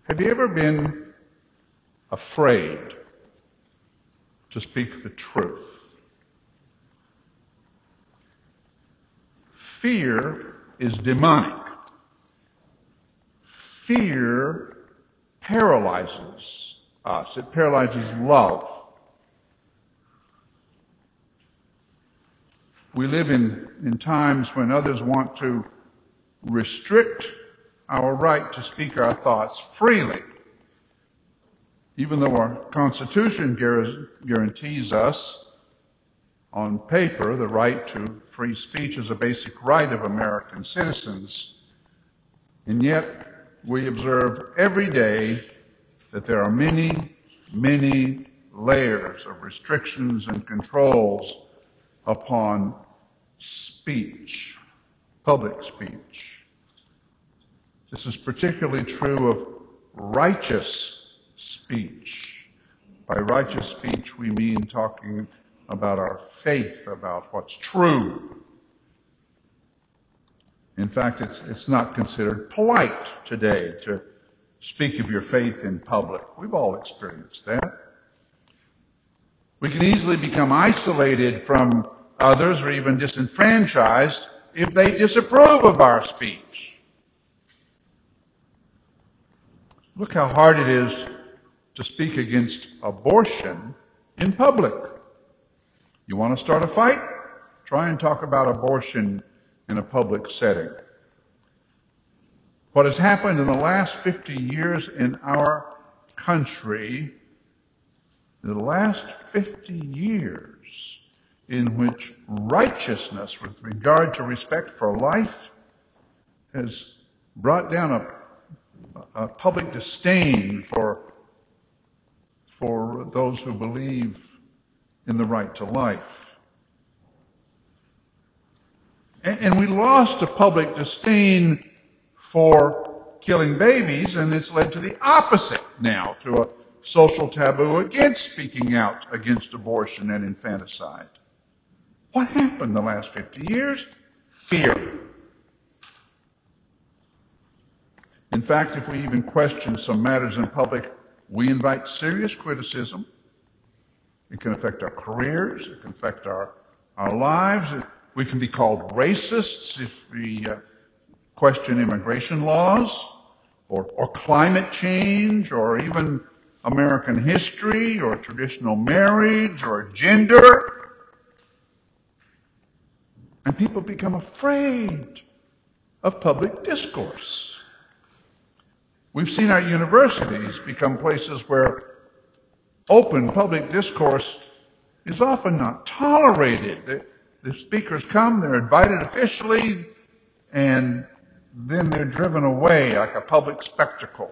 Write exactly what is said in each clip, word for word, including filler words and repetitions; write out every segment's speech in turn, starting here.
Have you ever been afraid to speak the truth? Fear is demonic. Fear paralyzes us. It paralyzes love. We live in, in times when others want to restrict our right to speak our thoughts freely, even though our Constitution guarantees us on paper the right to free speech is a basic right of American citizens. And yet we observe every day that there are many, many layers of restrictions and controls upon speech, public speech. This is particularly true of righteous speech. By righteous speech, we mean talking about our faith, about what's true. In fact, it's, it's not considered polite today to speak of your faith in public. We've all experienced that. We can easily become isolated from others or even disenfranchised if they disapprove of our speech. Look how hard it is to speak against abortion in public. You want to start a fight? Try and talk about abortion in a public setting. What has happened in the last fifty years in our country, the last fifty years in which righteousness with regard to respect for life has brought down a A public disdain for, for those who believe in the right to life. And, and we lost a public disdain for killing babies, and it's led to the opposite now, to a social taboo against speaking out against abortion and infanticide. What happened the last fifty years? Fear. In fact, if we even question some matters in public, we invite serious criticism. It can affect our careers. It can affect our, our lives. We can be called racists if we uh, question immigration laws or, or climate change or even American history or traditional marriage or gender. And people become afraid of public discourse. We've seen our universities become places where open public discourse is often not tolerated. The, the speakers come, they're invited officially, and then they're driven away like a public spectacle.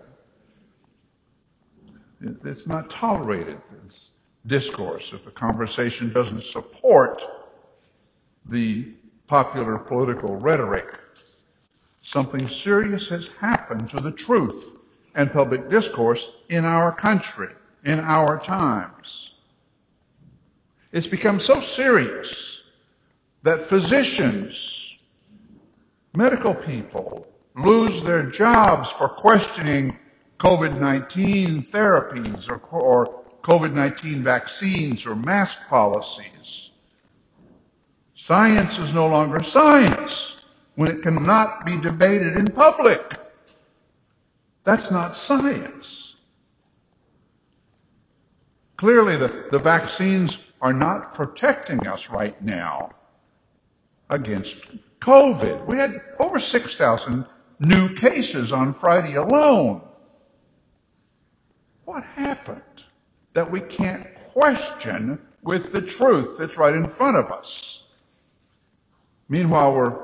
It, it's not tolerated, this discourse, if the conversation doesn't support the popular political rhetoric. Something serious has happened to the truth and public discourse in our country, in our times. It's become so serious that physicians, medical people, lose their jobs for questioning COVID nineteen therapies or, or COVID nineteen vaccines or mask policies. Science is no longer science when it cannot be debated in public. That's not science. Clearly, the, the vaccines are not protecting us right now against COVID. We had over six thousand new cases on Friday alone. What happened that we can't question with the truth that's right in front of us? Meanwhile, we're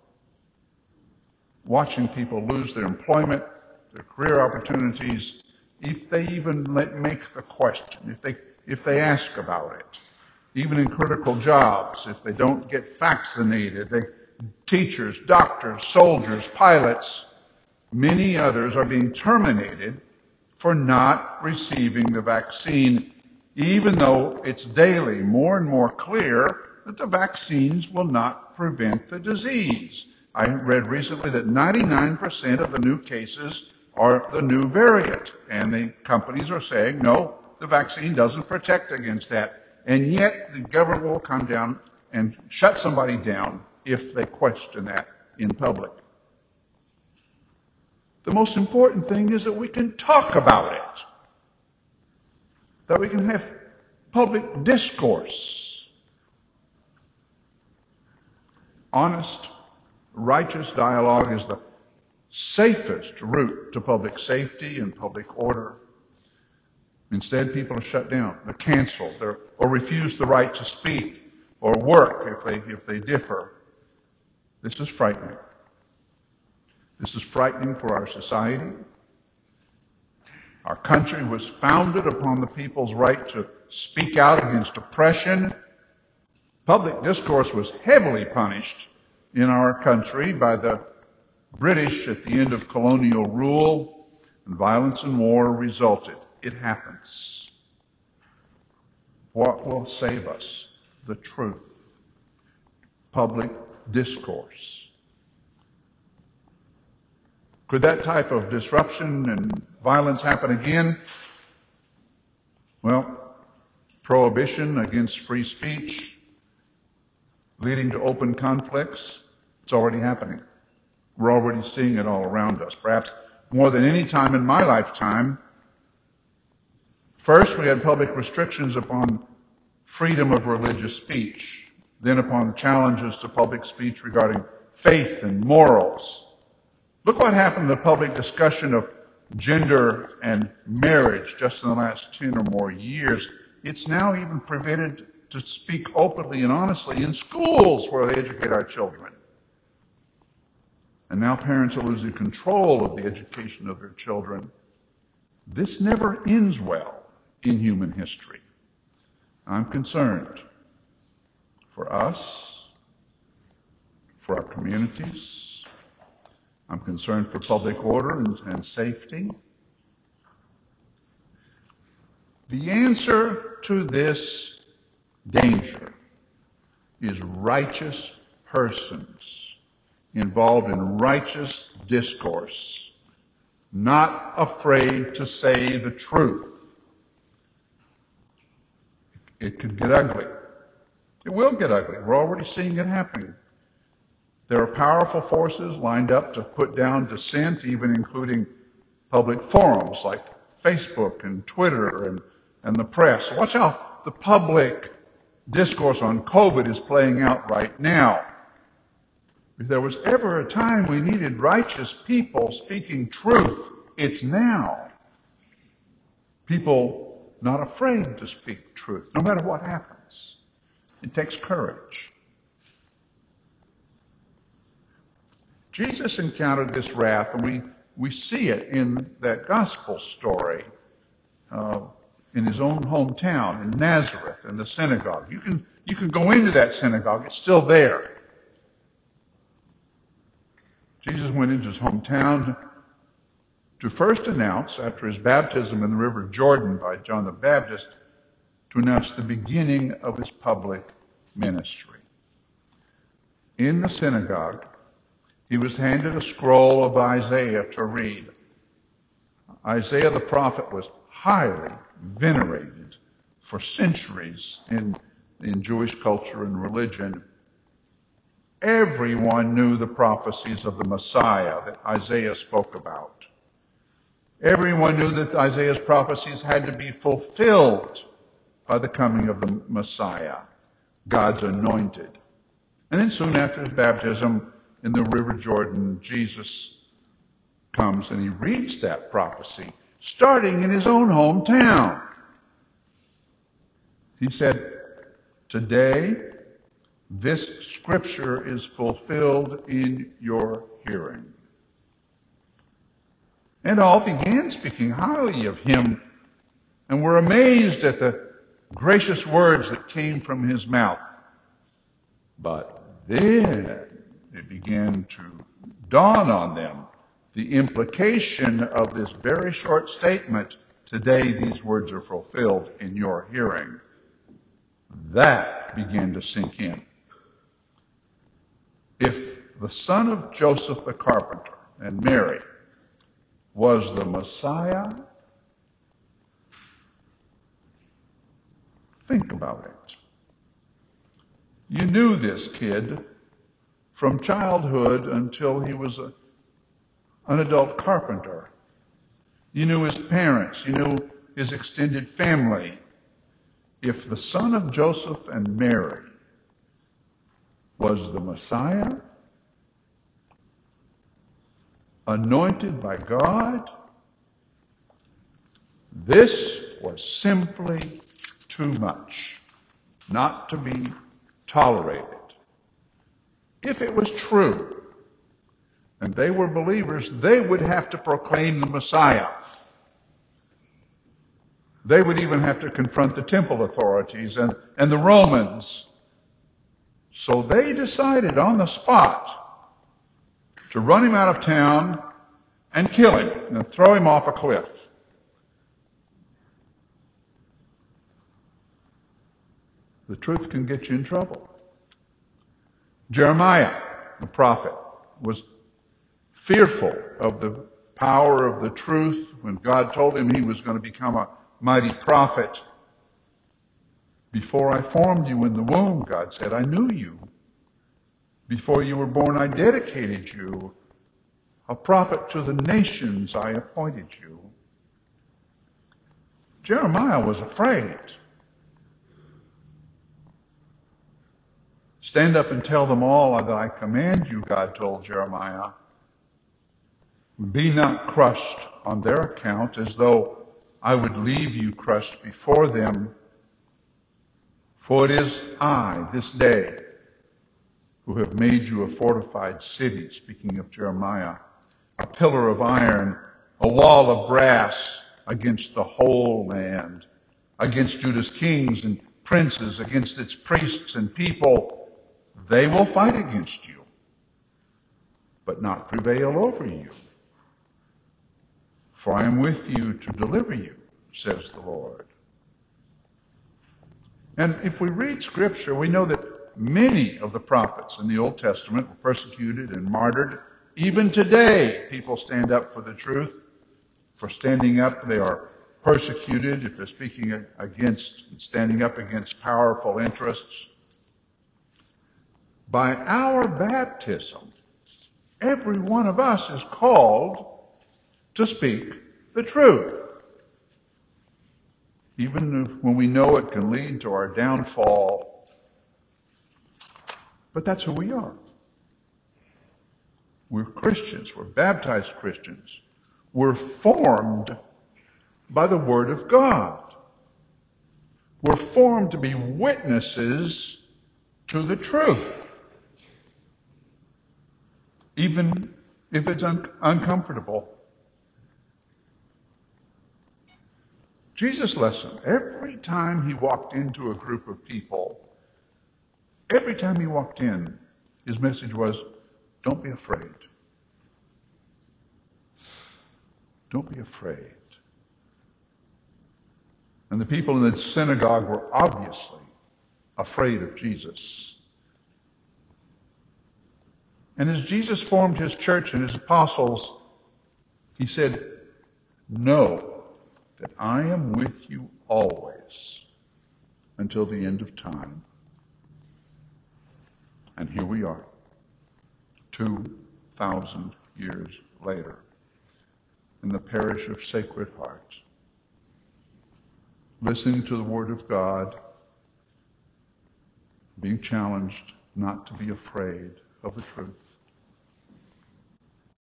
watching people lose their employment, their career opportunities, if they even let, make the question, if they, if they ask about it. Even in critical jobs, if they don't get vaccinated, they, teachers, doctors, soldiers, pilots, many others are being terminated for not receiving the vaccine, even though it's daily more and more clear that the vaccines will not prevent the disease. I read recently that ninety-nine percent of the new cases or the new variant. And the companies are saying, no, the vaccine doesn't protect against that. And yet the government will come down and shut somebody down if they question that in public. The most important thing is that we can talk about it, that we can have public discourse. Honest, righteous dialogue is the safest route to public safety and public order. Instead, people are shut down, they're canceled, they're, or refuse the right to speak or work if they, if they differ. This is frightening. This is frightening for our society. Our country was founded upon the people's right to speak out against oppression. Public discourse was heavily punished in our country by the British at the end of colonial rule, and violence and war resulted. It happens. What will save us? The truth. Public discourse. Could that type of disruption and violence happen again? Well, prohibition against free speech, leading to open conflicts, it's already happening. We're already seeing it all around us. Perhaps more than any time in my lifetime. First, we had public restrictions upon freedom of religious speech, then upon challenges to public speech regarding faith and morals. Look what happened to the public discussion of gender and marriage just in the last ten or more years. It's now even prevented to speak openly and honestly in schools where they educate our children. And now parents are losing control of the education of their children. This never ends well in human history. I'm concerned for us, for our communities. I'm concerned for public order and, and safety. The answer to this danger is righteous persons involved in righteous discourse, not afraid to say the truth. It could get ugly. It will get ugly. We're already seeing it happening. There are powerful forces lined up to put down dissent, even including public forums like Facebook and Twitter and, and the press. Watch how the public discourse on COVID is playing out right now. If there was ever a time we needed righteous people speaking truth, it's now. People not afraid to speak truth, no matter what happens. It takes courage. Jesus encountered this wrath, and we, we see it in that gospel story uh, in his own hometown, in Nazareth, in the synagogue. You can, you can go into that synagogue. It's still there. Jesus went into his hometown to first announce, after his baptism in the River Jordan by John the Baptist, to announce the beginning of his public ministry. In the synagogue, he was handed a scroll of Isaiah to read. Isaiah the prophet was highly venerated for centuries in, in Jewish culture and religion. Everyone knew the prophecies of the Messiah that Isaiah spoke about. Everyone knew that Isaiah's prophecies had to be fulfilled by the coming of the Messiah, God's anointed. And then soon after his baptism in the River Jordan, Jesus comes and he reads that prophecy, starting in his own hometown. He said, "Today, this scripture is fulfilled in your hearing." And all began speaking highly of him and were amazed at the gracious words that came from his mouth. But then it began to dawn on them the implication of this very short statement, "Today these words are fulfilled in your hearing." That began to sink in. If the son of Joseph the carpenter and Mary was the Messiah? Think about it. You knew this kid from childhood until he was a, an adult carpenter. You knew his parents. You knew his extended family. If the son of Joseph and Mary was the Messiah, anointed by God, this was simply too much, not to be tolerated. If it was true, and they were believers, they would have to proclaim the Messiah. They would even have to confront the temple authorities and, and the Romans. So they decided on the spot to run him out of town and kill him and throw him off a cliff. The truth can get you in trouble. Jeremiah, the prophet, was fearful of the power of the truth when God told him he was going to become a mighty prophet. Before I formed you in the womb, God said, I knew you. Before you were born, I dedicated you. A prophet to the nations I appointed you. Jeremiah was afraid. Stand up and tell them all that I command you, God told Jeremiah. Be not crushed on their account, as though I would leave you crushed before them. For it is I, this day, who have made you a fortified city, speaking of Jeremiah, a pillar of iron, a wall of brass against the whole land, against Judah's kings and princes, against its priests and people. They will fight against you, but not prevail over you. For I am with you to deliver you, says the Lord. And if we read Scripture, we know that many of the prophets in the Old Testament were persecuted and martyred. Even today, people stand up for the truth. For standing up, they are persecuted if they're speaking against, standing up against powerful interests. By our baptism, every one of us is called to speak the truth. Even when we know it can lead to our downfall. But that's who we are. We're Christians. We're baptized Christians. We're formed by the Word of God. We're formed to be witnesses to the truth. Even if it's un- uncomfortable. Jesus' lesson, every time he walked into a group of people, every time he walked in, his message was, don't be afraid. Don't be afraid. And the people in the synagogue were obviously afraid of Jesus. And as Jesus formed his church and his apostles, he said, know that I am with you always until the end of time. And here we are, two thousand years later, in the parish of Sacred Heart, listening to the Word of God, being challenged not to be afraid of the truth.